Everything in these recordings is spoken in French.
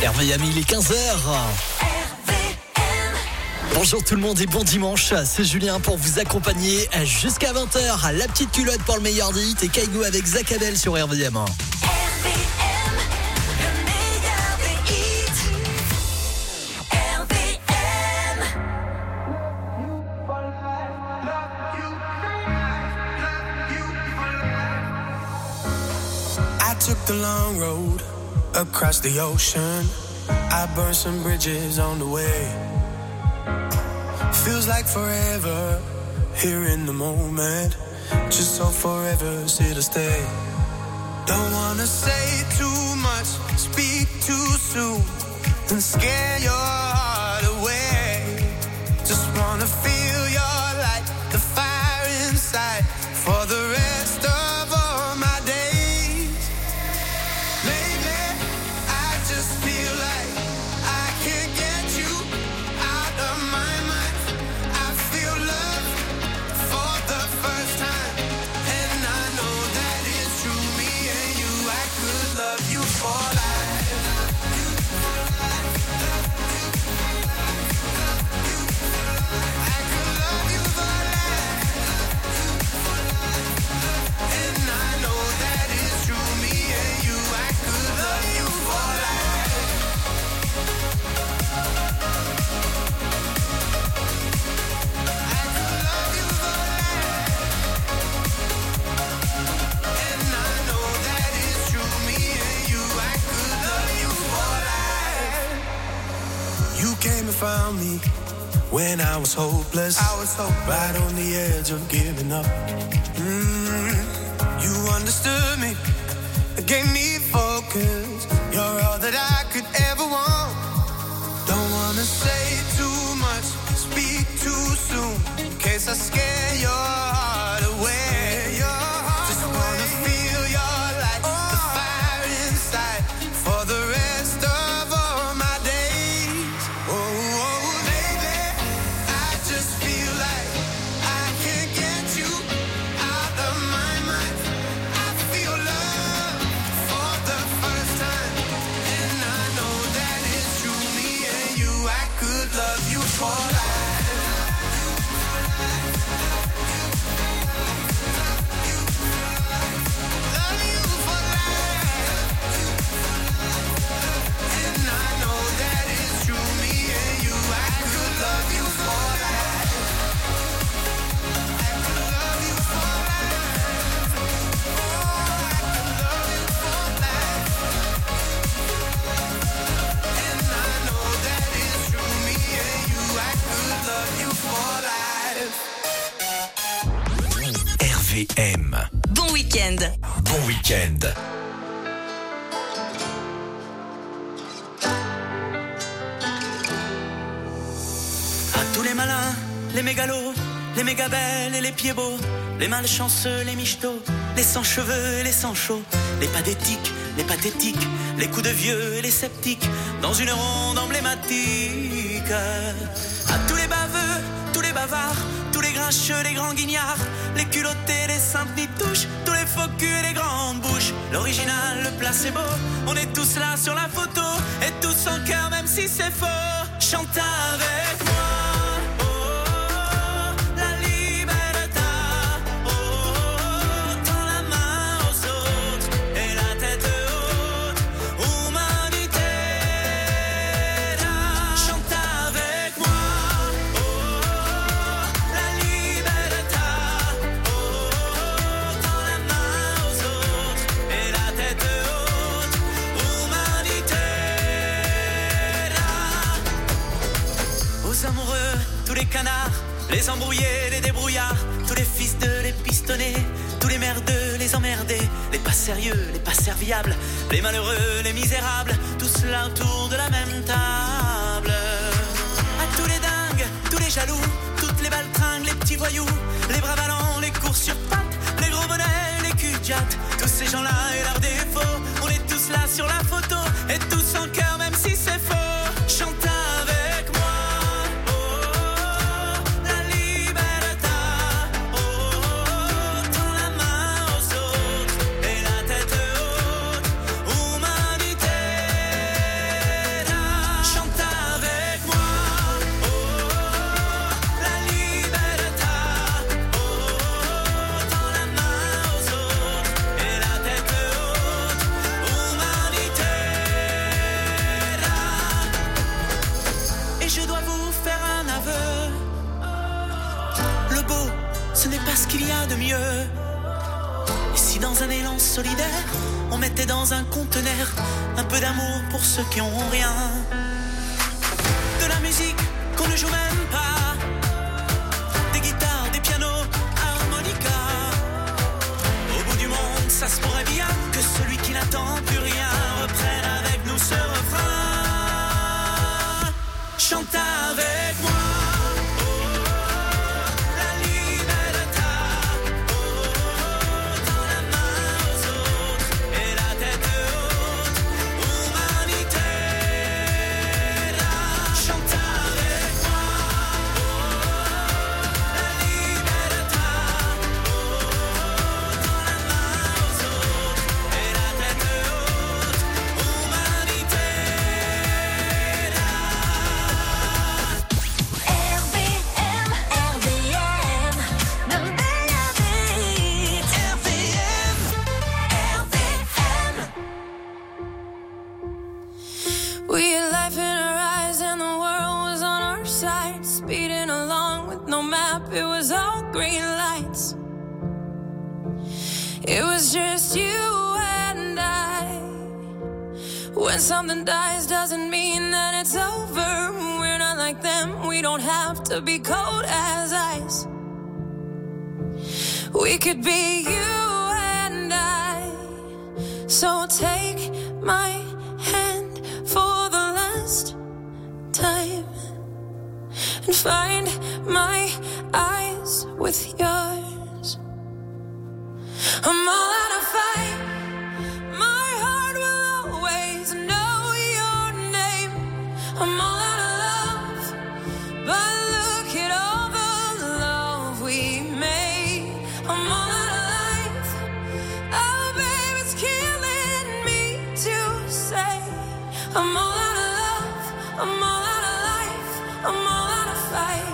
RVM, il est 15h. Bonjour tout le monde et bon dimanche, c'est Julien pour vous accompagner jusqu'à 20h. La petite culotte pour le meilleur des hits et Kaigo avec Zach Abel sur RVM. Took the long road across the ocean. I burned some bridges on the way. Feels like forever here in the moment. Just so forever here to stay. Don't wanna say too much, speak too soon, and scare your heart away. Just wanna feel your light, the fire inside, for the rest of all my days. Came and found me when I was hopeless. Right on the edge of giving up. You understood me, gave me focus. You're all that I could ever want. Don't wanna say too much, speak too soon, in case I scare your heart away. Just wanna feel your light, the fire inside, for the rest of all my days. Oh, baby, I just feel like I can't get you out of my mind. I feel love for the first time, and I know that it's true. Me and you, I could love you for life. RVM. Bon week-end. Bon week-end. À tous les malins, les mégalos, les méga belles et les pieds beaux, les malchanceux, les michetots, les sans cheveux et les sans chauds, les pathétiques, les pathétiques, les coups de vieux et les sceptiques, dans une ronde emblématique. À tous les baveux, tous les bavards, tous les grincheux, les grands guignards, les culottés, les saintes nitouches, tous les faux culs et les grandes bouches, l'original, le placebo, on est tous là sur la photo, et tous en cœur même si c'est faux. Chante avec moi. Les embrouillés, les débrouillards, tous les fils de les pistonnés, tous les merdeux, les emmerdés, les pas sérieux, les pas serviables, les malheureux, les misérables, tous là autour de la même table. À tous les dingues, tous les jaloux, toutes les baltringues, les petits voyous, les bras ballants, les courses sur pattes, les gros bonnets, les culs de jatte, tous ces gens-là et leurs défauts, on est tous là sur la photo, et tous en cœur même si c'est faux. Chante avec moi. mieux. Et si dans un élan solidaire, on mettait dans un conteneur un peu d'amour pour ceux qui ont rien, de la musique qu'on ne joue même pas, des guitares, des pianos, harmonica. Au bout du monde, ça se pourrait bien que celui qui n'attend plus rien reprenne avec nous ce refrain. Chante avec moi. It was all green lights. It was just you and I. When something dies doesn't mean that it's over. We're not like them, we don't have to be cold as ice. We could be you and I. So take my hand for the last time and find my eyes with yours. I'm all out of fight. My heart will always know your name. I'm all out of love, but look at all the love we made. I'm all out of life. Oh, babe, it's killing me to say. I'm all out of love. I'm all out of life. I'm all out of fight.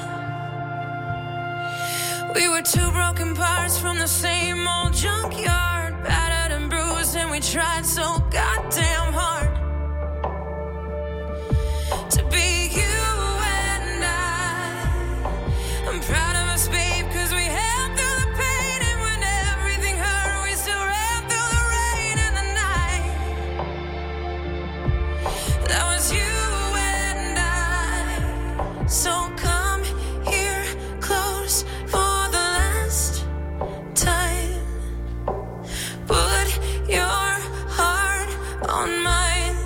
We were two broken parts from the same old junkyard, battered and bruised, and we tried so goddamn hard to be you and I. I'm proud of us, babe, 'cause we held through the pain, and when everything hurt, we still ran through the rain and the night. That was you and I. So come here close for on mine.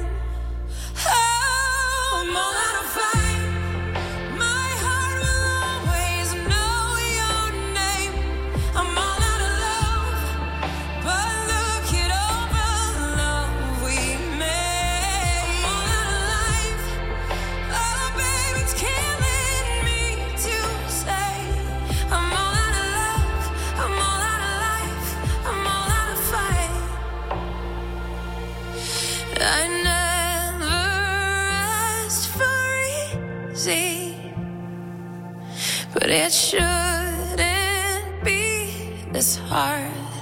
Oh, I'm all out of fight. My heart will always know your name. I'm all out of love, but look at all the love we made. I'm all out of life. Oh, babe, it's killing me to say. I'm all out of love. I'm all out of life. I'm all out of fight. I never asked for easy, but it shouldn't be this hard.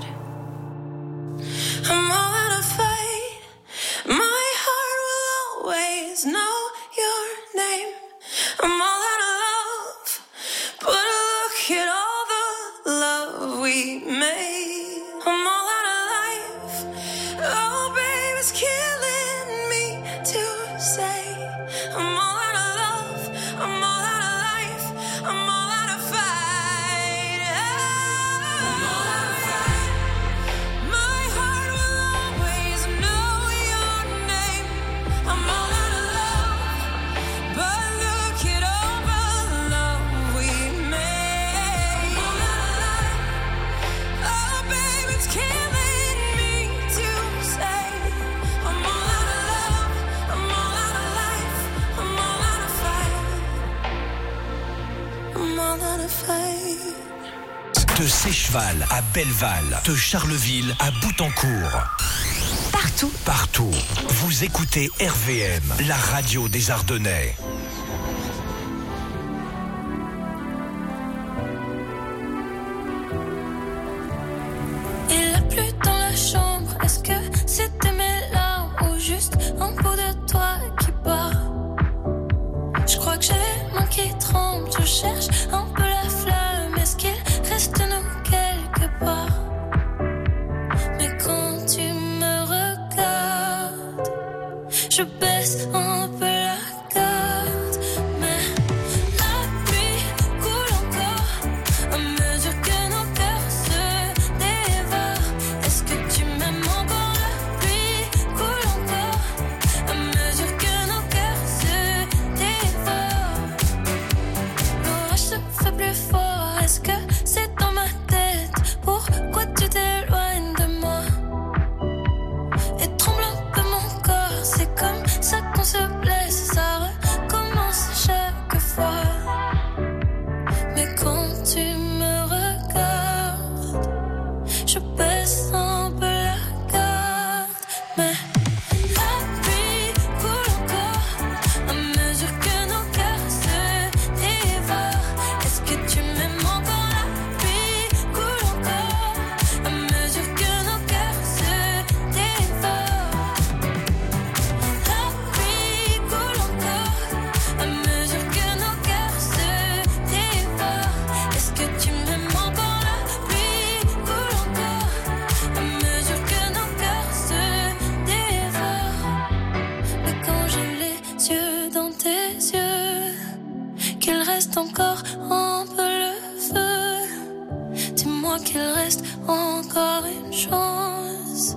I'm all out of fight. My heart will always know your name. I'm all out of love, but look at all the love we made. I'm all out of life. Oh, babe, it's killing me to say. I'm all out of love. I'm all out of life. I'm all out of fight. I'm all out of fight. My heart will always know your name. I'm all out of love, but look at all the love we made. I'm all out of life. Oh, babe, it's killing me to say. I'm all out of love. I'm all out of life. I'm all out of fight. I'm all out of fight. De Sécheval à Belleval, de Charleville à Boutancourt. Partout. Vous écoutez RVM, la radio des Ardennais. Il a plu dans la chambre. Est-ce que c'était mes larmes ou juste un bout de toi qui bat? Je crois que j'ai les mains qui tremblent. Je cherche un peu la flamme. Est-ce qu'il reste nous quelques je baisse un peu la garde. Mais la pluie coule encore à mesure que nos cœurs se dévorent. Est-ce que tu m'aimes encore? La pluie coule encore à mesure que nos cœurs se dévorent. L'orage se fait plus fort. Est-ce que c'est dans ma tête? Pourquoi tu t'éloignes de moi? Et tremble un peu mon corps. C'est comme ça qu'on se blesse. Ça recommence chaque fois. Mais quand tu me regardes, je baisse un peu la garde. Mais la pluie coule encore à mesure que nos cœurs se dévorent. Est-ce que tu m'aimes encore? La pluie coule encore à mesure que nos cœurs se dévorent. La pluie coule encore à mesure que nos cœurs se dévorent. Est-ce que tu m'aimes encore? La pluie coule encore à mesure que nos cœurs se dévorent. Mais quand j'ai les yeux dans tes yeux, qu'il reste encore un peu le feu, dis-moi qu'il reste encore une chance.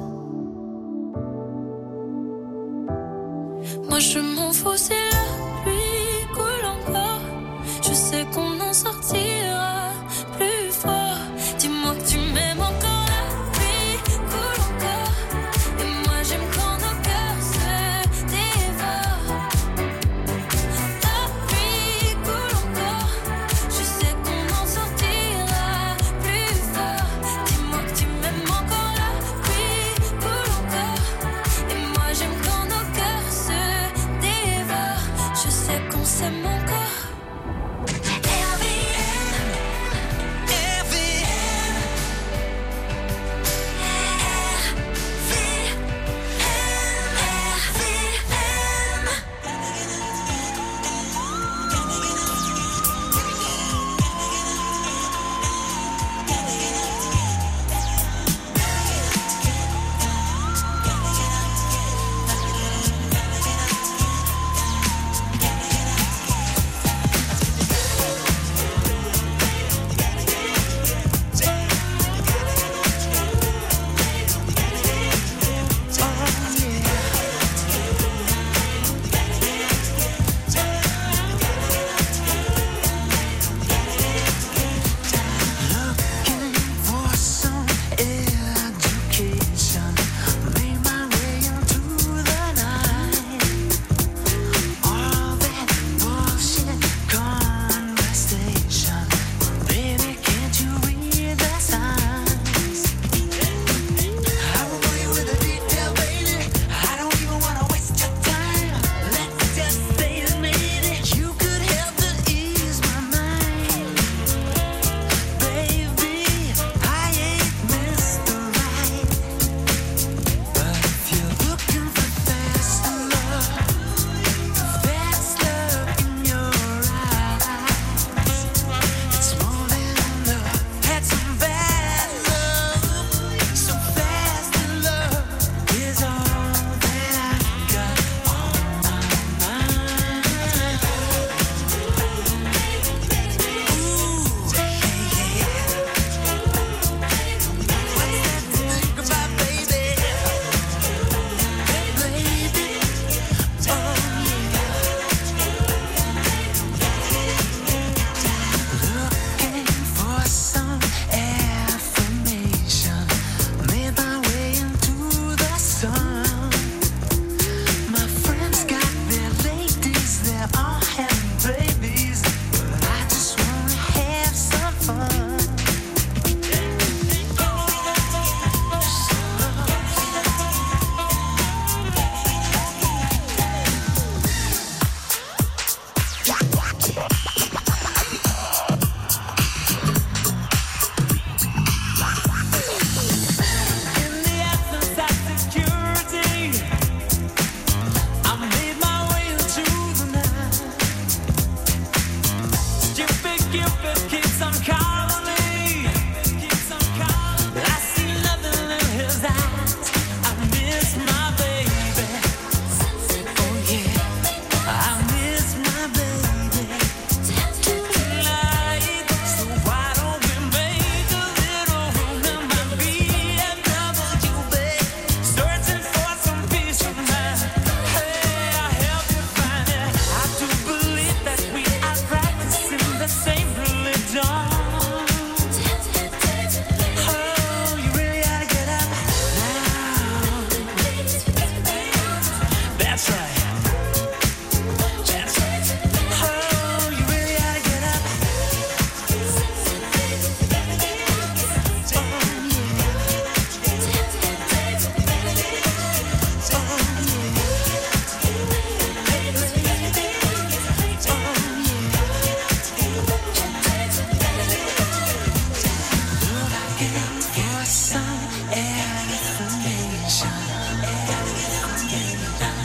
Moi je m'en fous si la pluie coule encore. Je sais qu'on en sortira plus fort. Dis-moi que tu m'aimes encore. La pluie coule encore. Et moi j'aime quand nos cœurs se dévorent. La pluie coule encore. Je sais qu'on en sortira plus fort. Dis-moi que tu m'aimes encore. La pluie coule encore. Et moi j'aime quand nos cœurs se dévorent. Je sais qu'on s'aime encore.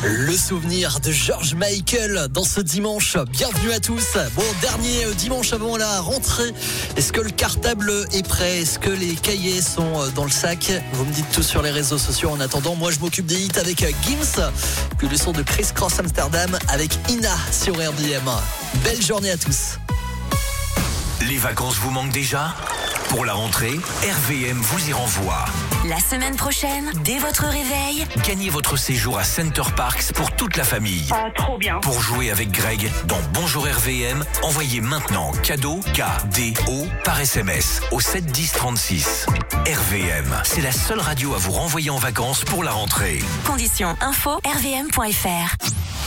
Le souvenir de George Michael dans ce dimanche. Bienvenue à tous. Bon, dernier dimanche avant la rentrée. Est-ce que le cartable est prêt? Est-ce que les cahiers sont dans le sac? Vous me dites tout sur les réseaux sociaux. En attendant, moi je m'occupe des hits avec Gims. Puis le son de Chris Cross Amsterdam avec Ina sur RDM. Belle journée à tous. Les vacances vous manquent déjà? Pour la rentrée, RVM vous y renvoie. La semaine prochaine, dès votre réveil, Gagnez votre séjour à Center Parcs pour toute la famille. Ah, trop bien. Pour jouer avec Greg dans Bonjour RVM, envoyez maintenant cadeau KDO par SMS au 7 10 36. RVM, c'est la seule radio à vous renvoyer en vacances pour la rentrée. conditions info rvm.fr.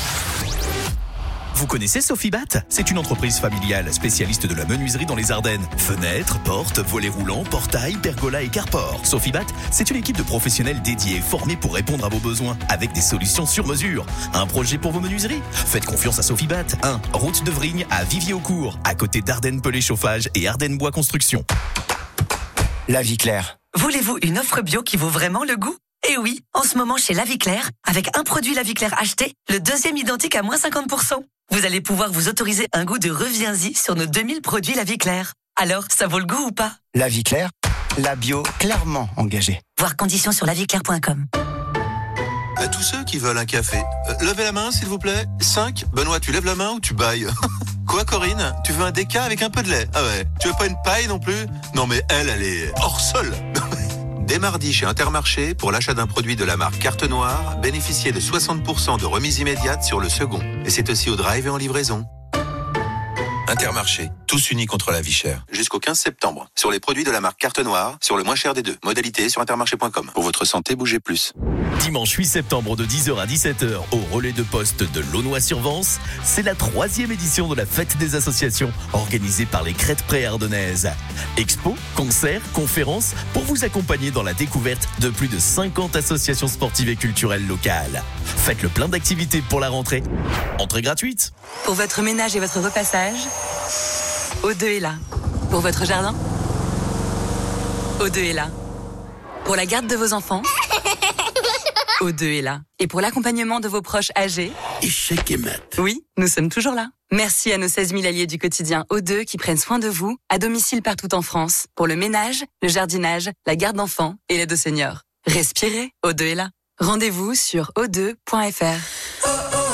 Vous connaissez Sofibat? C'est une entreprise familiale spécialiste de la menuiserie dans les Ardennes. Fenêtres, portes, volets roulants, portails, pergolas et carport. Sofibat, c'est une équipe de professionnels dédiés, formés pour répondre à vos besoins, avec des solutions sur mesure. Un projet pour vos menuiseries? Faites confiance à Sofibat. 1, route de Vrigne à Vivier-au-Court, à côté d'Ardennes Pelé Chauffage et Ardennes Bois Construction. La Vie Claire. Voulez-vous une offre bio qui vaut vraiment le goût? Eh oui, en ce moment chez La Vie Claire, avec un produit La Vie Claire acheté, le deuxième identique à moins 50%. Vous allez pouvoir vous autoriser un goût de reviens-y sur nos 2000 produits La Vie Claire. Alors, ça vaut le goût ou pas? La Vie Claire, la bio clairement engagée. Voir conditions sur laviclaire.com. À tous ceux qui veulent un café, levez la main s'il vous plaît. 5, Benoît, tu lèves la main ou tu bailles? Quoi Corinne? Tu veux un déca avec un peu de lait? Ah ouais. Tu veux pas une paille non plus? Non mais elle est hors sol. Dès mardi chez Intermarché, pour l'achat d'un produit de la marque Carte Noire, bénéficiez de 60% de remise immédiate sur le second. Et c'est aussi au drive et en livraison. Intermarché, tous unis contre la vie chère. Jusqu'au 15 septembre. Sur les produits de la marque Carte Noire, sur le moins cher des deux. Modalité sur intermarché.com. Pour votre santé, bougez plus. Dimanche 8 septembre de 10h à 17h au relais de poste de Launois-sur-Vence, c'est la 3e édition de la Fête des associations organisée par les Crêtes Pré-Ardennaises. Expo, concerts, conférences pour vous accompagner dans la découverte de plus de 50 associations sportives et culturelles locales. Faites le plein d'activités pour la rentrée. Entrée gratuite. Pour votre ménage et votre repassage, O2 est là. Pour votre jardin, O2 est là. Pour la garde de vos enfants, O2 est là. Et pour l'accompagnement de vos proches âgés, Échec et mat. oui, nous sommes toujours là. Merci à nos 16 000 alliés du quotidien O2 qui prennent soin de vous, à domicile partout en France, pour le ménage, le jardinage, la garde d'enfants et l'aide aux seniors. Respirez, O2 est là. Rendez-vous sur o2.fr.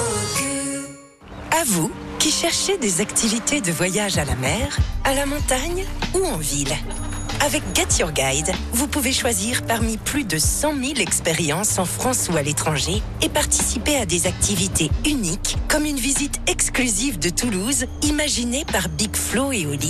À vous qui cherchez des activités de voyage à la mer, à la montagne ou en ville. Avec Get Your Guide, vous pouvez choisir parmi plus de 100 000 expériences en France ou à l'étranger et participer à des activités uniques comme une visite exclusive de Toulouse imaginée par Big Flo et Oli.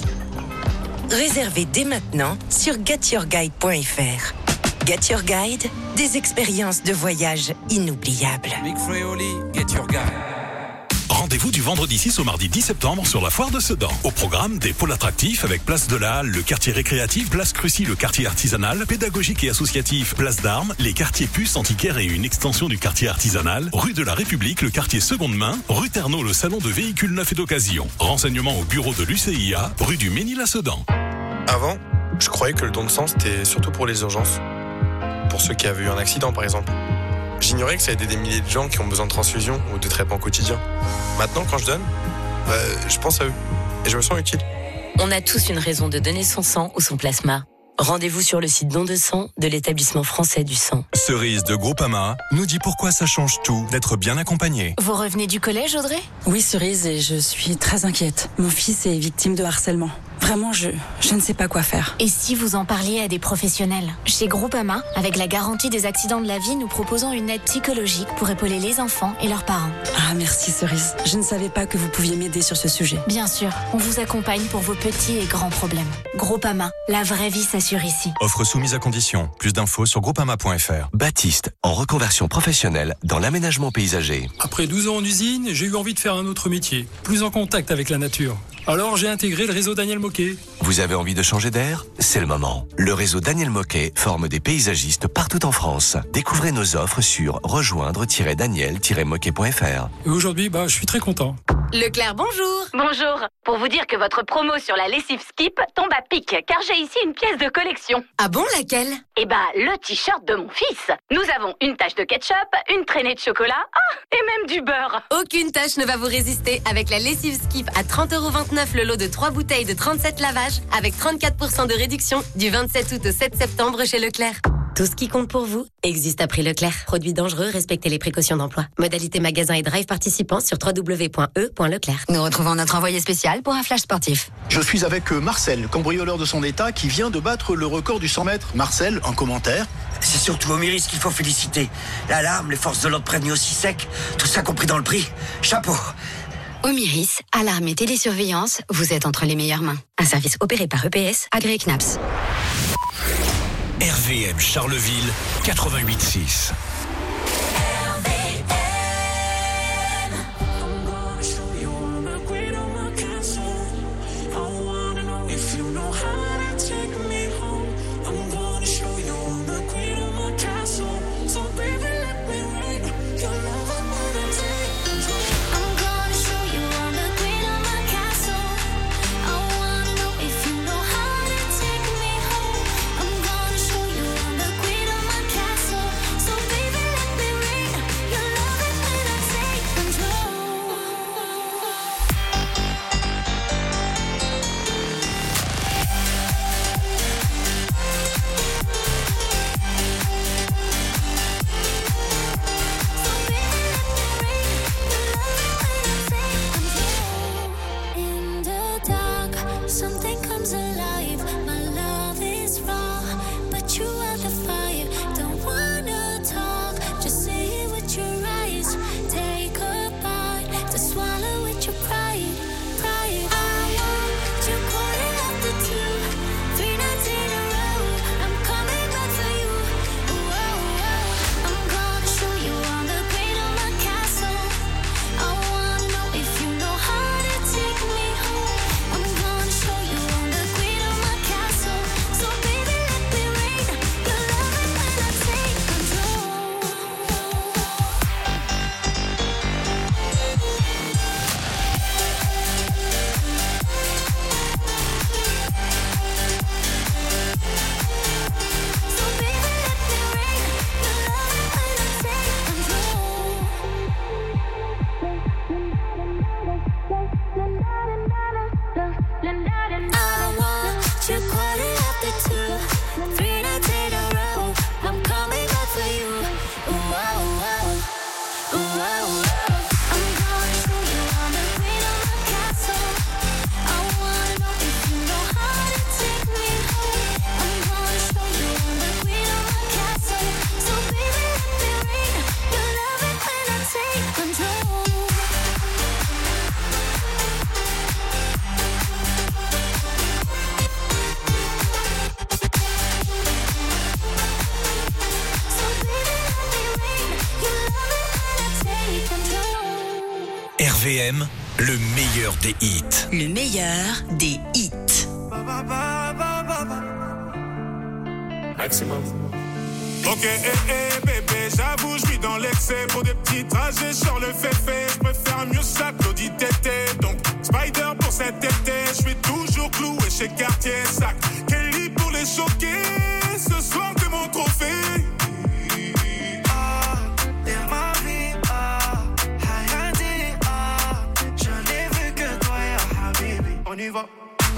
Réservez dès maintenant sur getyourguide.fr. Get Your Guide, des expériences de voyage inoubliables. Big Flo et Oli, Get Your Guide. Rendez-vous du vendredi 6 au mardi 10 septembre sur la foire de Sedan. Au programme, des pôles attractifs avec Place de la Halle, le quartier récréatif, Place Crucy, le quartier artisanal, pédagogique et associatif, Place d'Armes, les quartiers puces, antiquaires et une extension du quartier artisanal, rue de la République, le quartier seconde main, rue Ternaux, le salon de véhicules neufs et d'occasion. Renseignements au bureau de l'UCIA, rue du Ménil à Sedan. Avant, je croyais que le don de sang c'était surtout pour les urgences. Pour ceux qui avaient eu un accident par exemple. J'ignorais que ça aidait des milliers de gens qui ont besoin de transfusion ou de traitements quotidiens. Maintenant, quand je donne, je pense à eux et je me sens utile. On a tous une raison de donner son sang ou son plasma. Rendez-vous sur le site Don de sang de l'Établissement français du sang. Cerise de Groupama nous dit pourquoi ça change tout d'être bien accompagné. Vous revenez du collège, Audrey? Oui, Cerise, et je suis très inquiète. Mon fils est victime de harcèlement. Vraiment, je ne sais pas quoi faire. Et si vous en parliez à des professionnels? Chez Groupama, avec la garantie des accidents de la vie, nous proposons une aide psychologique pour épauler les enfants et leurs parents. Ah, merci Cerise. Je ne savais pas que vous pouviez m'aider sur ce sujet. Bien sûr, on vous accompagne pour vos petits et grands problèmes. Groupama, la vraie vie s'assure ici. Offre soumise à condition. Plus d'infos sur groupama.fr. Baptiste, en reconversion professionnelle dans l'aménagement paysager. Après 12 ans en usine, j'ai eu envie de faire un autre métier, plus en contact avec la nature. Alors j'ai intégré le réseau Daniel Moquet. Vous avez envie de changer d'air? C'est le moment. Le réseau Daniel Moquet forme des paysagistes partout en France. Découvrez nos offres sur rejoindre-daniel-moquet.fr. Et aujourd'hui, je suis très content. Leclerc, bonjour. Bonjour. Pour vous dire que votre promo sur la lessive Skip tombe à pic, car j'ai ici une pièce de collection. Ah bon, laquelle? Eh ben, le t-shirt de mon fils. Nous avons une tache de ketchup, une traînée de chocolat, et même du beurre. Aucune tâche ne va vous résister avec la lessive Skip à 30,29€ le lot de 3 bouteilles de 37 lavages avec 34% de réduction du 27 août au 7 septembre chez Leclerc. Tout ce qui compte pour vous existe à prix Leclerc. Produits dangereux, respectez les précautions d'emploi. Modalité magasin et drive participants sur www.e.leclerc. Nous retrouvons notre envoyé spécial pour un flash sportif. Je suis avec Marcel, cambrioleur de son état, qui vient de battre le record du 100 mètres. Marcel, un commentaire. C'est surtout Omiris qu'il faut féliciter. L'alarme, les forces de l'ordre prévenues aussi sec, tout ça compris dans le prix. Chapeau. Omiris, alarme et télésurveillance, vous êtes entre les meilleures mains. Un service opéré par EPS, agréé CNAPS. RVM Charleville 88.6. RVM, le meilleur des hits. Le meilleur des hits. Maximum. Ok, bébé, j'avoue, je vis dans l'excès. Pour des petits trajets sur le féfé, je préfère mieux ça que l'audit tété. Donc, Spider pour cet été, je suis toujours cloué chez Cartier Sac. Kelly pour les choquer, ce soir t'es mon trophée. On y va.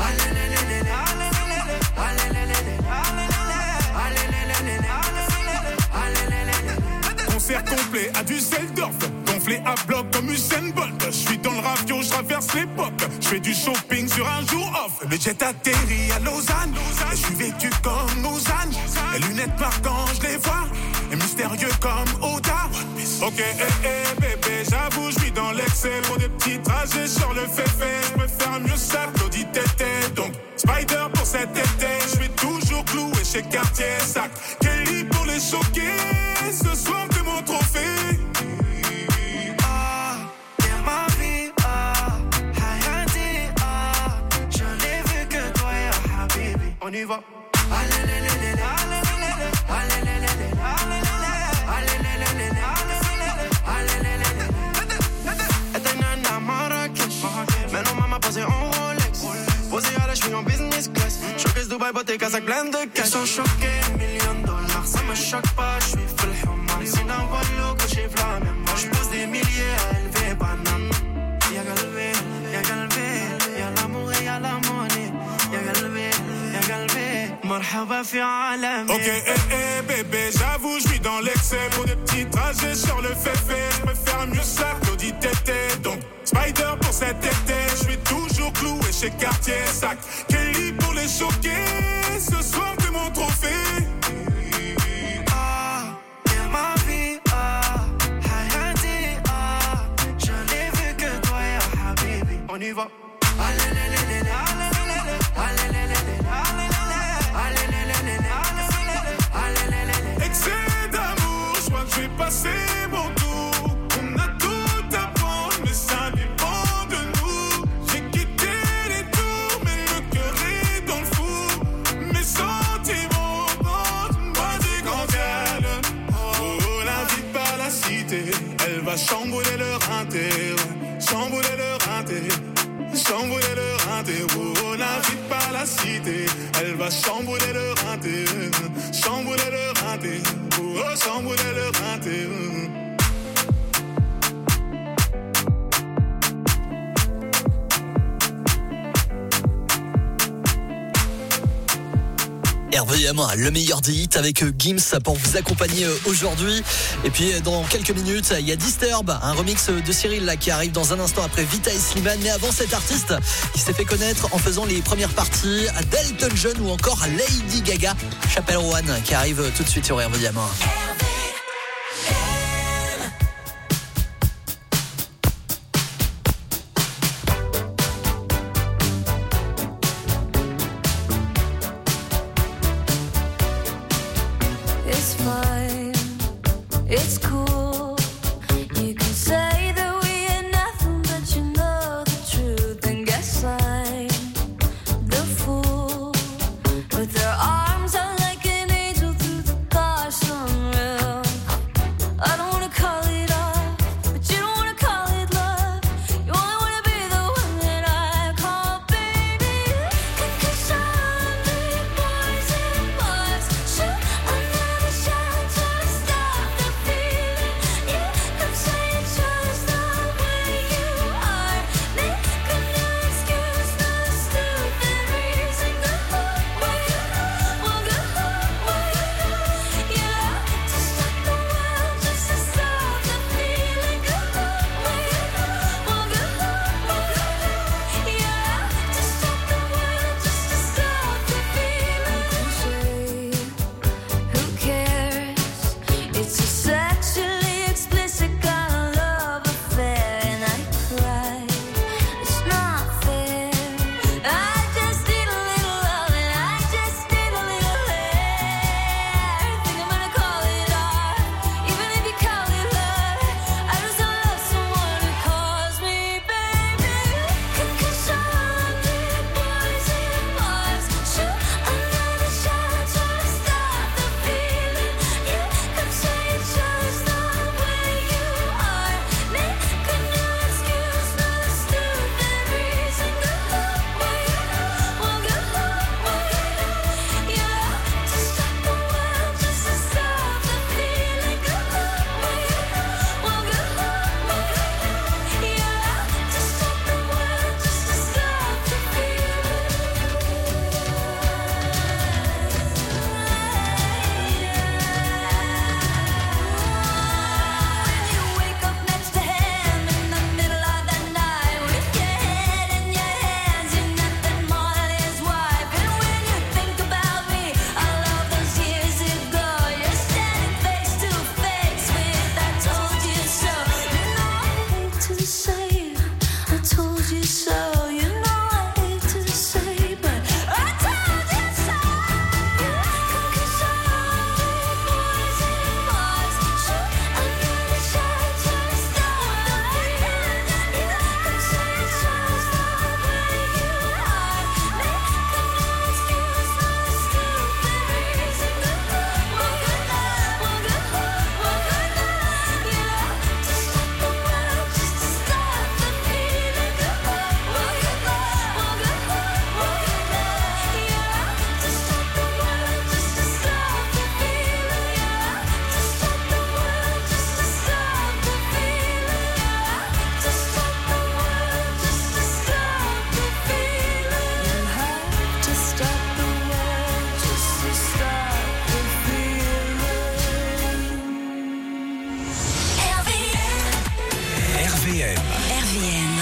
Concert complet à Düsseldorf, gonflé à bloc comme Usain Bolt. Je suis dans le ravio, je traverse l'époque. Je fais du shopping sur un jour off. Le jet atterrit à Lausanne. Et je suis vêtu comme Lausanne. Les lunettes marquantes, je les vois. Et mystérieux comme Oda. Ok, bébé, j'avoue, je vis dans l'excès. Pour des petits trajets sur le féfé, je préfère mieux ça que l'audit tété. Donc, Spider pour cet été, je suis toujours cloué chez Cartier Sac. Kelly pour les choquer, ce soir t'es mon trophée. Ma vie, Hayati, je n'ai vu que toi, Habibi. On y va. vibe, tes casaques pleines de cash. Ils sont choqués, $1 000 000, ça me choque pas, je suis full human. Ici dans Wallo, que j'ai flammé, moi je pose des milliers à élever banane. Y'a galvé, y'a l'amour et y'a la monnaie. Y'a galvé, marhaba fi alami. Ok, bébé, j'avoue, je suis dans l'excès. Pour des petits trajets sur le féfé, je préfère mieux ça qu'Audi TT. Donc, Spider pour cet été, je suis toujours cloué chez Cartier Sac. Kelly pour les choquer, ce soir t'es mon trophée. T'es ma vie, Hayati, je n'ai vu que toi, ya Habibi. On y va. Excès d'amour, je crois que je vais passer mon tour. On a tout à prendre, mais ça dépend de nous. J'ai quitté les tours, mais le cœur est dans le four. Mes sentiments rendent une body quand elle. Oh, la vie par la cité, elle va chambouler leur inter. Chambouler leur inter. Chambouler le rinté, oh, la vie par la cité. Elle va chambouler le rinté. Chambouler le rinté, oh, chambouler le rinté. RVM, le meilleur des hits avec Gims pour vous accompagner aujourd'hui. Et puis dans quelques minutes, il y a Disturb, un remix de Cyril là, qui arrive dans un instant après Vita et Slimane. Mais avant, cet artiste qui s'est fait connaître en faisant les premières parties d'Elton John ou encore Lady Gaga, Chapel One, qui arrive tout de suite sur RVM. It's cool. You can say that we ain't nothing, but you know the truth. And guess I'm the fool with their arms out like an angel through the car sunroof. I don't wanna call it off, but you don't wanna call it love. You only wanna be the one that I call baby. Cause I'm big boys and boys. Shoot another shot to stop the feeling. Yeah, come say it's true. RVM. RVM.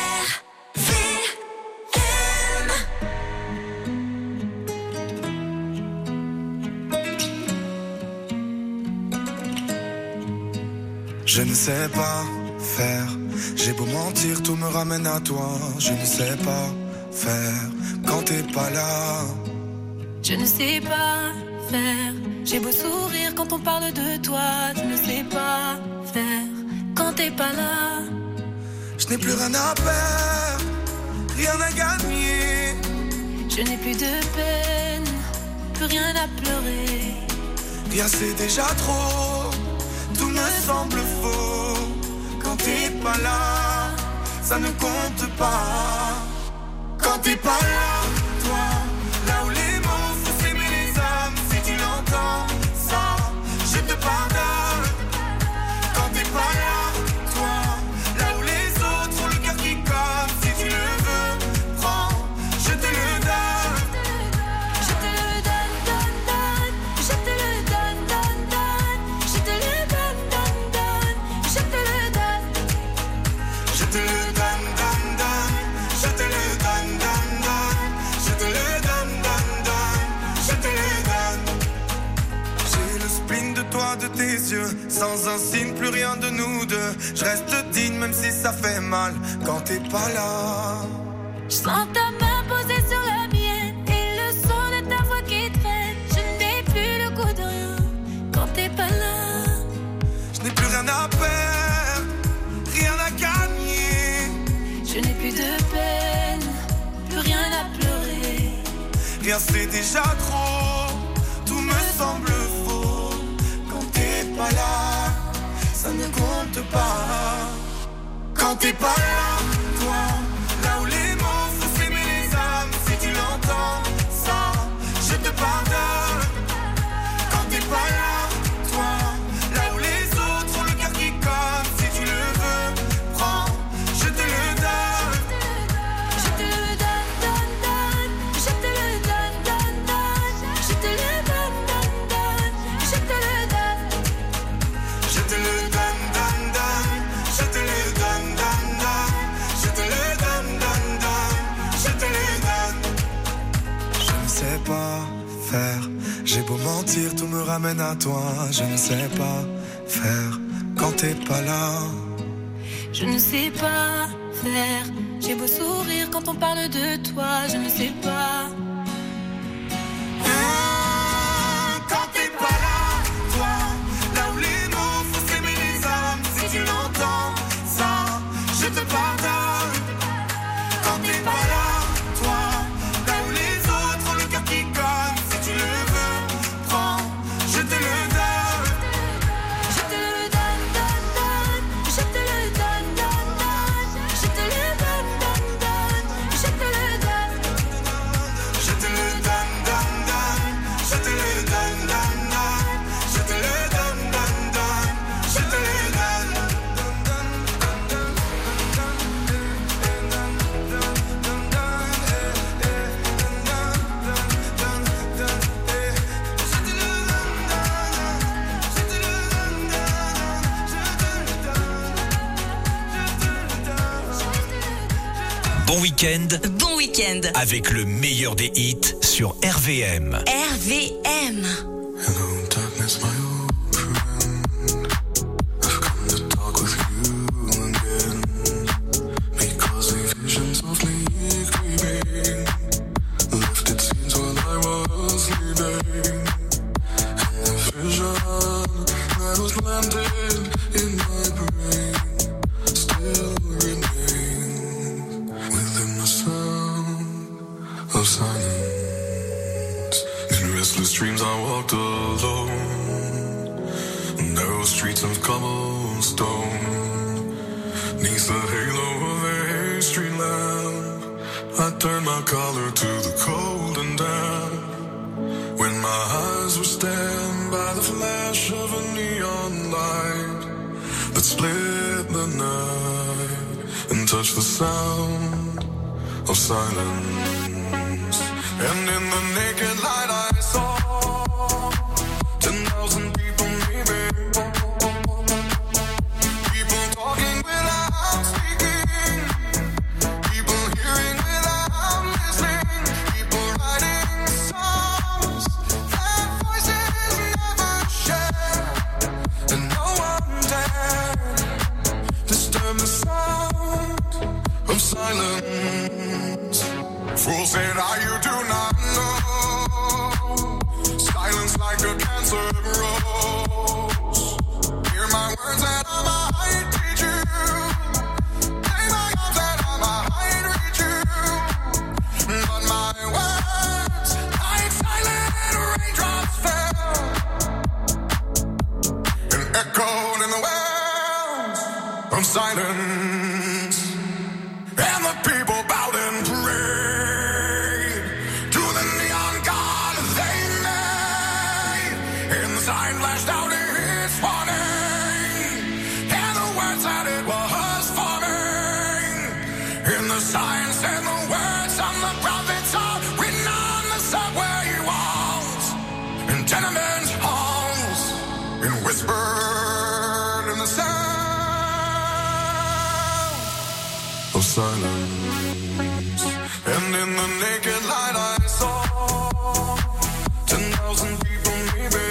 Je ne sais pas faire, j'ai beau mentir, tout me ramène à toi. Je ne sais pas faire quand t'es pas là. Je ne sais pas faire, j'ai beau sourire quand on parle de toi. Je ne sais pas faire quand t'es pas là. Je n'ai plus rien à perdre, rien à gagner. Je n'ai plus de peine, plus rien à pleurer. Rien c'est déjà trop, tout me semble faux. Quand t'es pas là, ça ne compte pas. Quand t'es pas là, toi, là où les mots font s'aimer les âmes. Si tu l'entends, ça, je te pardonne. Quand t'es pas là, toi, là où les autres ont le cœur qui colle. Si tu le veux, prends, je te le donne. Je te le donne, donne, donne. Je te le donne, donne, donne. Je te le donne, donne, donne. Je te le donne. Je te le donne, donne, donne. Je te le donne, donne, donne. Je te le donne, donne, donne. Je te le donne. J'ai le spleen de toi, de tes yeux. Sans un signe, plus rien de nous deux. Je reste digne même si ça fait mal quand t'es pas là. Je sens ta main posée sur la mienne et le son de ta voix qui traîne. Je n'ai plus le goût de rien quand t'es pas là. Je n'ai plus rien à perdre, rien à gagner. Je n'ai plus de peine, plus rien à pleurer. Rien c'est déjà trop, tout me semble faux. Quand t'es pas là, ça ne compte pas. Quand t'es pas là, toi, là où les mots font s'aimer les âmes. Si tu l'entends, ça, je te pardonne. Quand t'es pas là, toi, là où les autres ont le cœur qui colle. Si tu le veux, prends, je te le donne. Je te le donne, donne, donne. Je te le donne, donne, donne. Je te le donne, donne, donne. Je te le donne. Je te le donne, donne, donne. Je te le donne, donne, donne. Je te le donne, donne, donne. Je te le donne. Je ne sais pas faire, j'ai beau mentir, tout me ramène à toi. Je ne sais pas faire quand t'es pas là. Je ne sais pas faire. J'ai beau sourire quand on parle de toi. Je ne sais pas. Quand t'es pas là, toi, là où les mots font s'aimer les âmes. Si tu l'entends, ça, je te pardonne. Quand t'es pas là, toi, là où les autres ont le cœur qui colle. Si tu le veux, prends, je te le donne. Je te le donne, donne, donne. Je te le donne, donne, donne. Je te le donne, donne, donne. Je te le donne. Je te le donne, donne, donne. Je te le donne, donne, donne. Je te le donne, donne, donne. Je te le donne. Bon week-end Bon week-end. avec le meilleur des hits sur RVM. RVM. Hello, darkness, my old friend. I've come to talk with you again. Because a vision softly creeping left its scenes while I was sleeping. And the vision that was planted in my brain still remains within the sound of silence. In restless dreams I walked alone, narrow streets of cobblestone. Neath the halo of a street lamp, I turned my collar to the cold and damp. When my eyes were stabbed by the flash of a neon light that split the night and touched the sound of silence. And in the naked light I saw 10,000 people maybe. People talking without speaking. sound of silence. Fools say that you do not know. Silence like a cancer grows. Hear my words and I might teach you. Play my arms and I might reach you. But my words, like silent raindrops fell and echoed in the wells of silence. And the people bowed and prayed to the neon god they made. And the sign flashed out its warning, and the words that it was forming. And the sign said the words of the prophets are written on the subway walls and tenement halls, and whispered in the sound of silence. And in the naked light I saw 10,000 people maybe.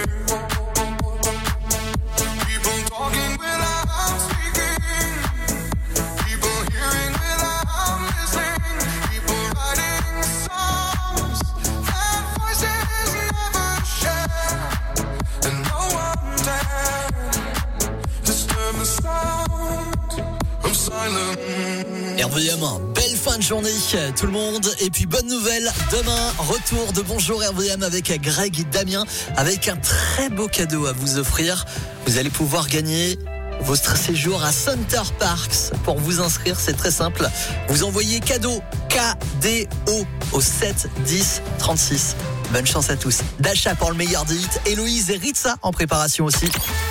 People talking without speaking. People hearing without listening. People writing songs that voices never share. And no one dared disturb the sound of silence. RVM, belle fin de journée tout le monde. Et puis bonne nouvelle, demain retour de Bonjour RVM avec Greg et Damien, avec un très beau cadeau à vous offrir. Vous allez pouvoir gagner votre séjour à Center Parks. Pour vous inscrire, c'est très simple. Vous envoyez cadeau KDO au 7 10 36. Bonne chance à tous. D'achat pour le meilleur des hits. Héloïse et Ritza en préparation aussi.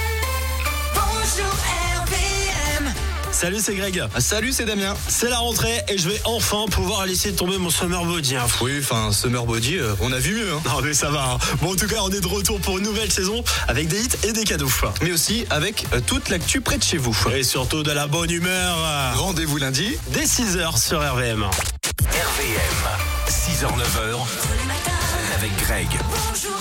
Salut, c'est Greg. Salut, c'est Damien. C'est la rentrée et je vais enfin pouvoir laisser tomber mon summer body. Oui, enfin, summer body, on a vu mieux. Non, mais ça va. Bon, en tout cas, on est de retour pour une nouvelle saison avec des hits et des cadeaux. Mais aussi avec toute l'actu près de chez vous. Et surtout de la bonne humeur. Rendez-vous lundi dès 6h sur RVM. RVM, 6h-9h, avec Greg. Bonjour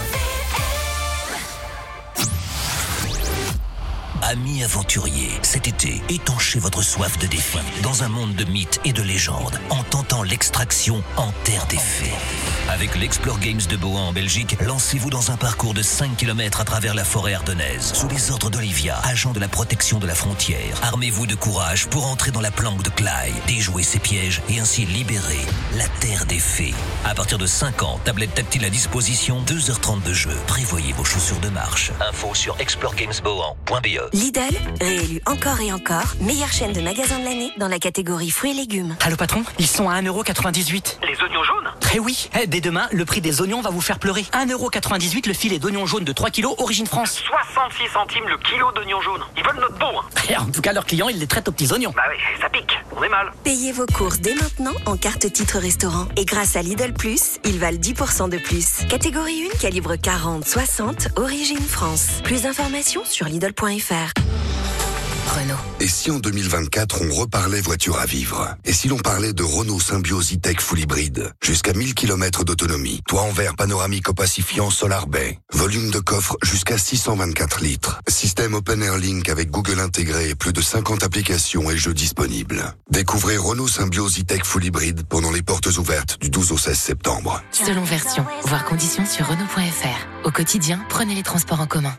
Amis aventuriers, cet été, étanchez votre soif de défi dans un monde de mythes et de légendes en tentant l'extraction en terre des fées. Avec l'Explore Games de Bohan en Belgique, lancez-vous dans un parcours de 5 km à travers la forêt ardennaise. Sous les ordres d'Olivia, agent de la protection de la frontière, armez-vous de courage pour entrer dans la planque de Clyde, déjouer ses pièges et ainsi libérer la terre des fées. À partir de 5 ans, tablette tactile à disposition, 2h30 de jeu. Prévoyez vos chaussures de marche. Info sur exploregamesbohan.be. Lidl, réélu encore et encore, meilleure chaîne de magasins de l'année dans la catégorie fruits et légumes. Allô patron, ils sont à 1,98€. Les oignons jaunes ? Eh oui, dès demain, le prix des oignons va vous faire pleurer. 1,98€ le filet d'oignons jaunes de 3 kilos, origine France. 66 centimes le kilo d'oignons jaunes. Ils veulent notre peau, hein. En tout cas, leurs clients, ils les traitent aux petits oignons. Bah oui, ça pique, on est mal. Payez vos courses dès maintenant en carte titre restaurant. Et grâce à Lidl Plus, ils valent 10% de plus. Catégorie 1, calibre 40-60, origine France. Plus d'informations sur Lidl.fr. Renault. Et si en 2024, on reparlait voiture à vivre? Et si l'on parlait de Renault Symbioz E-Tech Full Hybride? Jusqu'à 1000 km d'autonomie. Toit en verre panoramique opacifiant Solar Bay. Volume de coffre jusqu'à 624 litres. Système Open Air Link avec Google intégré et plus de 50 applications et jeux disponibles. Découvrez Renault Symbioz E-Tech Full Hybride pendant les portes ouvertes du 12 au 16 septembre. Selon version, voir conditions sur Renault.fr. Au quotidien, prenez les transports en commun.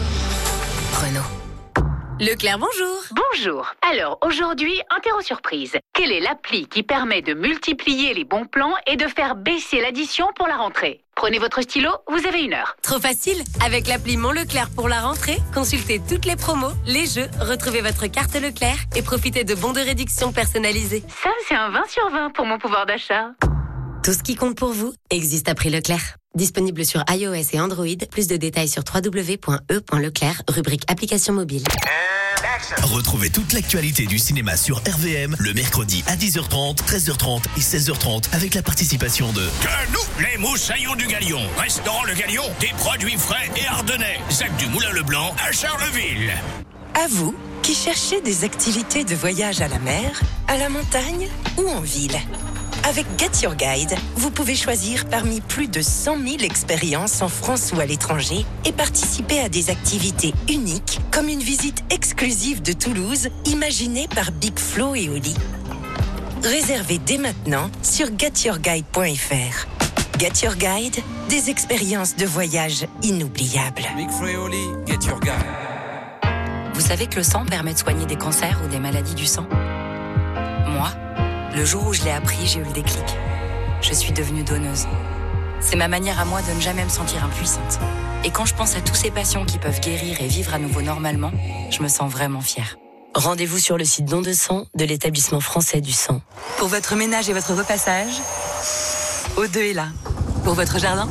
Renault. Leclerc, bonjour. Bonjour. Alors, aujourd'hui, interro surprise. Quelle est l'appli qui permet de multiplier les bons plans et de faire baisser l'addition pour la rentrée? Prenez votre stylo, vous avez 1 heure. Trop facile. Avec l'appli Mon Leclerc pour la rentrée, consultez toutes les promos, les jeux, retrouvez votre carte Leclerc et profitez de bons de réduction personnalisés. Ça, c'est un 20 sur 20 pour mon pouvoir d'achat. Tout ce qui compte pour vous existe à prix Leclerc. Disponible sur iOS et Android. Plus de détails sur www.e.leclerc, rubrique application mobile. Retrouvez toute l'actualité du cinéma sur RVM le mercredi à 10h30, 13h30 et 16h30 avec la participation de... Que nous, les moussaillons du Galion. Restaurant Le Galion, des produits frais et ardennais. Zac du Moulin Leblanc à Charleville. À vous qui cherchez des activités de voyage à la mer, à la montagne ou en ville. Avec Get Your Guide, vous pouvez choisir parmi plus de 100 000 expériences en France ou à l'étranger et participer à des activités uniques comme une visite exclusive de Toulouse imaginée par Big Flo et Oli. Réservez dès maintenant sur getyourguide.fr. Get Your Guide, des expériences de voyage inoubliables. Big Flo et Oli, Get Your Guide. Vous savez que le sang permet de soigner des cancers ou des maladies du sang ? Moi, le jour où je l'ai appris, j'ai eu le déclic. Je suis devenue donneuse. C'est ma manière à moi de ne jamais me sentir impuissante. Et quand je pense à tous ces patients qui peuvent guérir et vivre à nouveau normalement, je me sens vraiment fière. Rendez-vous sur le site Don de sang de l'établissement français du sang. Pour votre ménage et votre repassage, O2 est là. Pour votre jardin,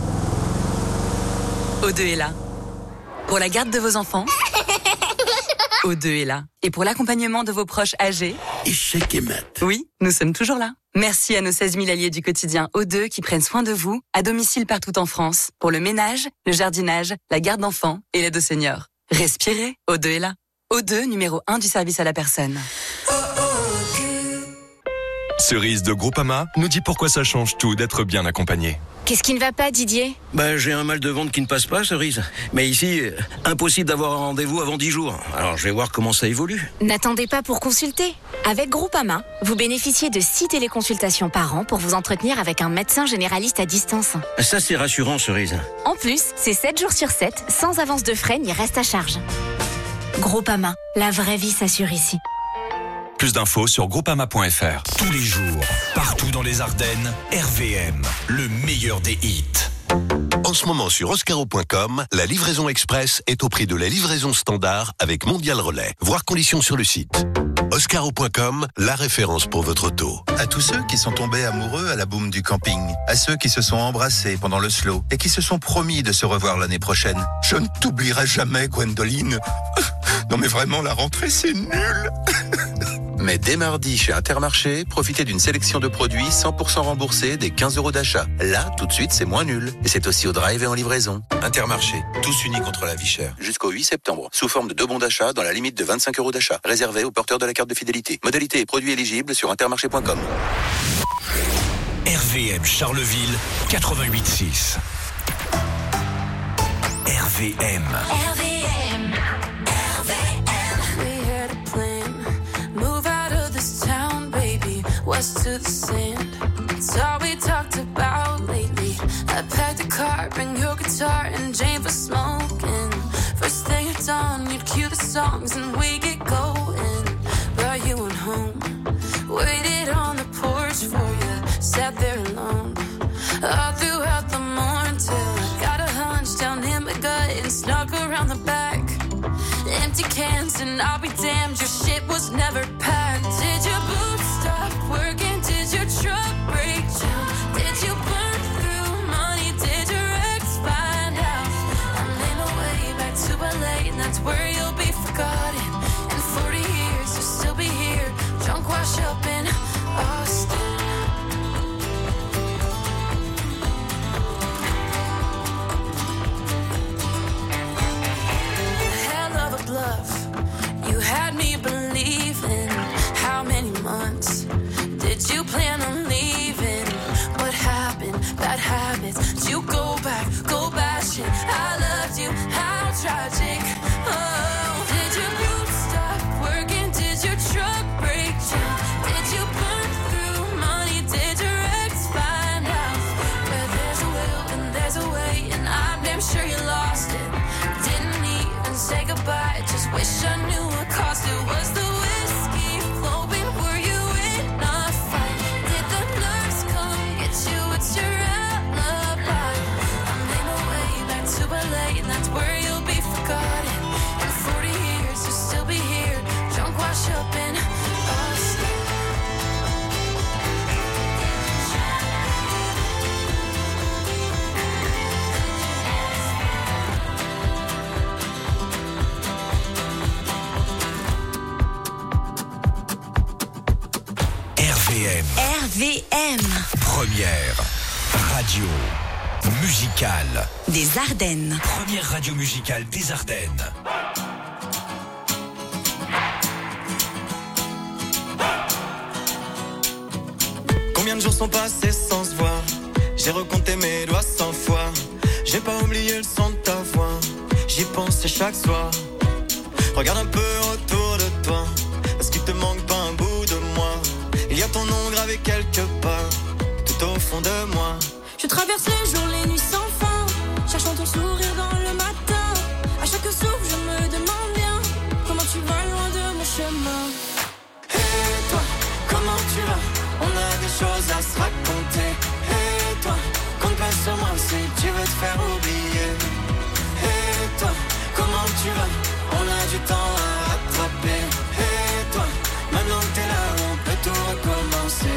O2 est là. Pour la garde de vos enfants, O2 est là. Et pour l'accompagnement de vos proches âgés, Échec et mat. Oui, nous sommes toujours là. Merci à nos 16 000 alliés du quotidien O2 qui prennent soin de vous, à domicile partout en France, pour le ménage, le jardinage, la garde d'enfants et l'aide aux seniors. Respirez, O2 est là. O2, numéro 1 du service à la personne. Cerise de Groupama nous dit pourquoi ça change tout d'être bien accompagné. Qu'est-ce qui ne va pas, Didier ? J'ai un mal de ventre qui ne passe pas, Cerise. Mais ici, impossible d'avoir un rendez-vous avant 10 jours. Alors je vais voir comment ça évolue. N'attendez pas pour consulter. Avec Groupama, vous bénéficiez de 6 téléconsultations par an pour vous entretenir avec un médecin généraliste à distance. Ça, c'est rassurant, Cerise. En plus, c'est 7 jours sur 7, sans avance de frais ni reste à charge. Groupama, la vraie vie s'assure ici. Plus d'infos sur groupama.fr. Tous les jours, partout dans les Ardennes, RVM, le meilleur des hits. En ce moment sur oscaro.com, la livraison express est au prix de la livraison standard avec Mondial Relais. Voir conditions sur le site. Oscaro.com, la référence pour votre auto. À tous ceux qui sont tombés amoureux à la boum du camping, à ceux qui se sont embrassés pendant le slow et qui se sont promis de se revoir l'année prochaine. Je ne t'oublierai jamais, Gwendoline. Non mais vraiment, la rentrée c'est nul. Mais dès mardi chez Intermarché, profitez d'une sélection de produits 100% remboursés des 15 € d'achat. Là, tout de suite, c'est moins nul. Et c'est aussi au drive et en livraison. Intermarché, tous unis contre la vie chère. Jusqu'au 8 septembre, sous forme de 2 bons d'achat dans la limite de 25 € d'achat. Réservé aux porteurs de la carte de fidélité. Modalités et produits éligibles sur intermarché.com. RVM Charleville 88.6. RVM. West to the sand. It's all we talked about lately. I packed a car, bring your guitar and Jane for smoking. First thing at dawn, you'd cue the songs and we get going. But you went home, waited on the porch for you, sat there alone. All throughout the morning till I got a hunch down in my gut and snuck around the back. Empty cans and I'll be damned, your shit was never packed. Did your boots stop working? Did your truck break down? Did you burn through money? Did your ex find out? I made my way back to LA and that's where you'll be forgotten. In 40 years you'll still be here, drunk wash up in Austin. Bluff. You had me believing. How many months did you plan on leaving? What happened? Bad habits. Did you go back? Go bashing. I loved you. How tragic. Oh, did your boots stop working? Did your truck break down? Did you burn through money? Did your ex find out? Where there's a will and there's a way, and I'm damn sure you lost it. Didn't even say goodbye. Just wish I knew what cost it. Was the whiskey flowing? Were you in a fight? Did the nurse come get you? It's your alibi. I made my way back to LA and that's where you'll be forgotten. In 40 years you'll still be here, drunk wash up in Austin. RVM. Première radio musicale des Ardennes. Première radio musicale des Ardennes. Combien Combien de jours sont passés sans se voir? J'ai recompté mes doigts 100 fois. J'ai pas oublié le son de ta voix. J'y pensais chaque soir. Regarde un peu autour de toi. Est-ce qu'il te manque pas un bout de moi? Il y a ton nom gravé quelque part, tout au fond de moi. Je traverse les jours, les nuits sans fin, cherchant ton sourire dans le matin. À chaque souffle, je me demande bien comment tu vas loin de mon chemin. Et toi, comment tu vas? On a des choses à se raconter. Et toi, compte pas sur moi si tu veux te faire oublier. Et toi, comment tu vas? On a du temps à rattraper. Et toi, maintenant que t'es là, on peut tout recommencer.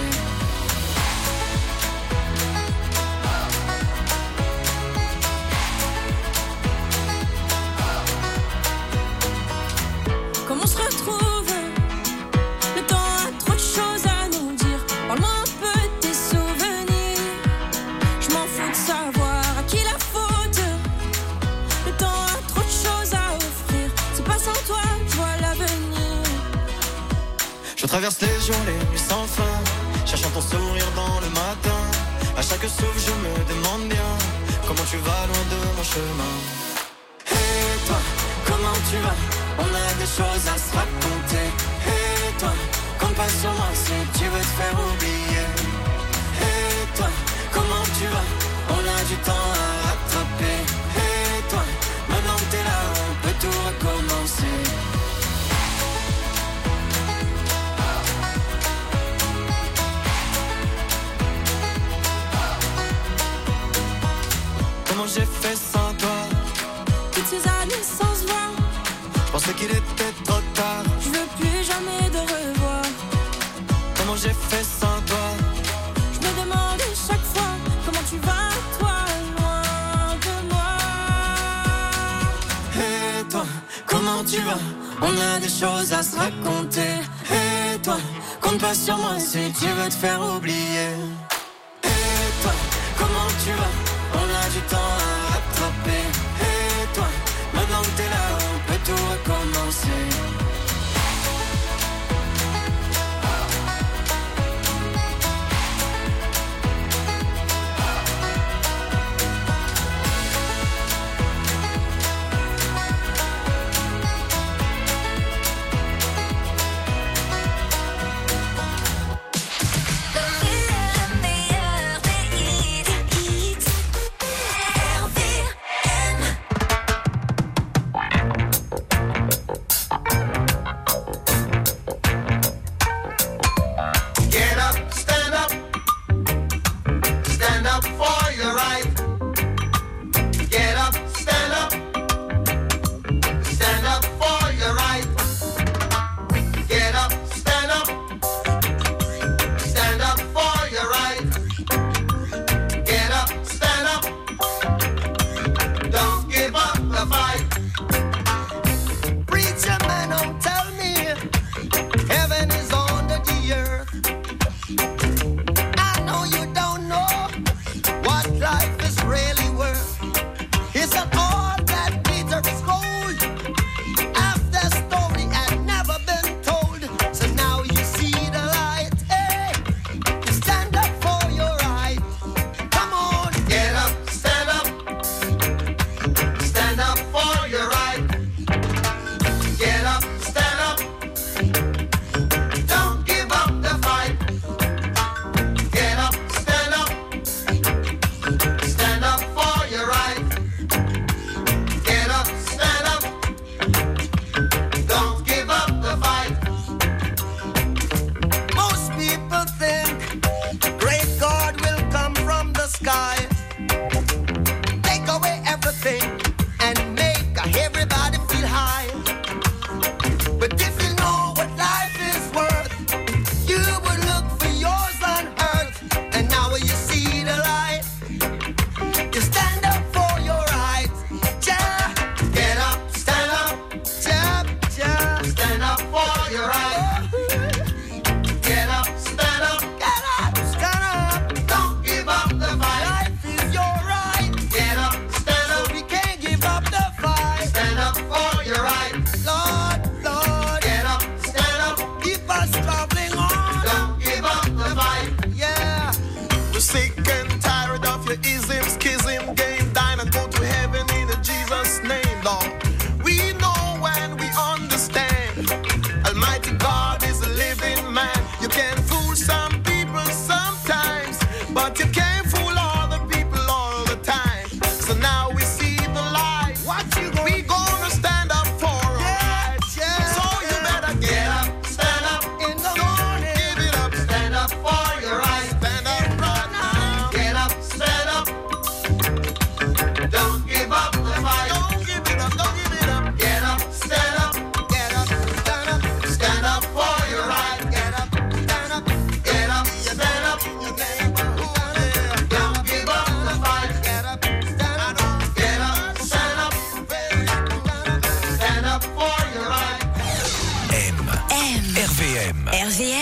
Comment on se retrouve? Le temps a trop de choses à nous dire. Parle-moi un peu de tes souvenirs. Je m'en fous de savoir à qui la faute. Le temps a trop de choses à offrir. C'est pas sans toi, je vois l'avenir. Je traverse les jours, les nuits sans fin, cherchant ton sourire dans le matin. À chaque souffle, je me demande bien comment tu vas loin de mon chemin. Et toi, comment tu vas? On a des choses à se raconter. Et toi, compte pas sur moi si tu veux te faire oublier. Et toi, comment tu vas? On a du temps à rattraper. Et toi, maintenant que t'es là, on peut tout recommencer. Comment j'ai fait sans toi? Toutes ces années sans se voir. Je pensais qu'il était trop tard. Je veux plus jamais de revoir. Comment j'ai fait sans toi? Je me demande chaque fois comment tu vas, toi, loin de moi. Et toi, comment tu vas? On a des choses à se raconter. Et toi, compte pas sur moi si tu veux te faire oublier. Et toi, comment tu vas? On a du temps à rattraper. Et toi, maintenant que t'es là, on peut tout recommencer.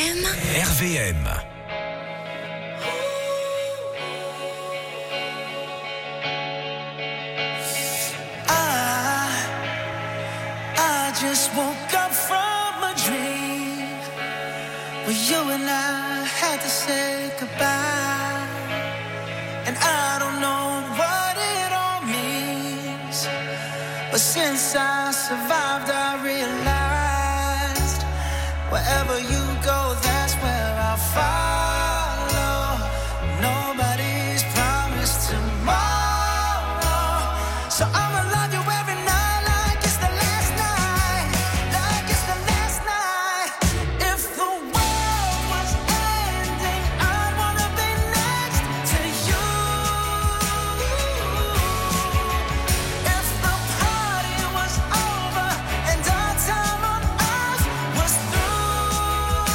RVM. RVM. I just woke up from a dream where you and I had to say goodbye, and I don't know what it all means, but since I survived I realized wherever you go, that's where I'll follow. Nobody's promised tomorrow, so I'ma love you every night like it's the last night, like it's the last night. If the world was ending, I'd wanna be next to you. If the party was over and our time on earth was through,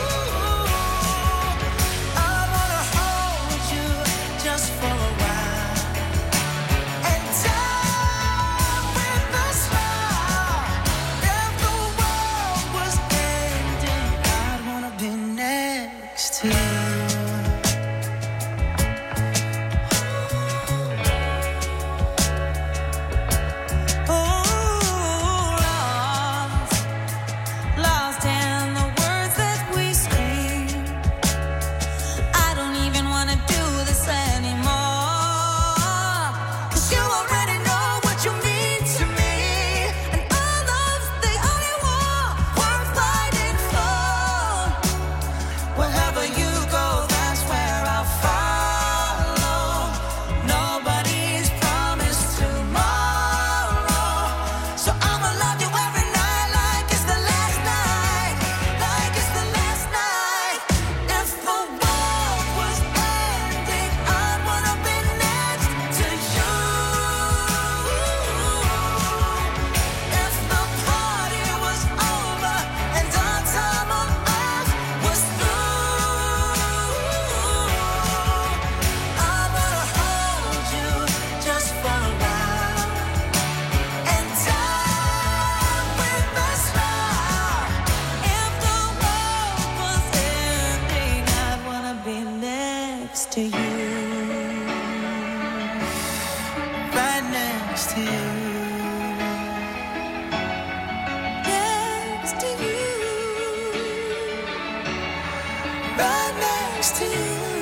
I wanna hold you just for a while and die with a smile. If the world was ending, I'd wanna be next to you. Lost in the words that we scream. I don't even wanna do this anymore, 'cause you already know what you mean to me, and our love's the only war worth fighting for. Wherever you go, that's where I'll follow. Nobody's promised tomorrow, so I'ma love you every night like it's the last night, like it's the last night. If the world was ending, I'd wanna be next to you. If the party was over and our time on earth was through, I wanna hold you just for a while and die with a smile. If the world was ending, I'd wanna be next to you, right next to you, next to you, right next to you.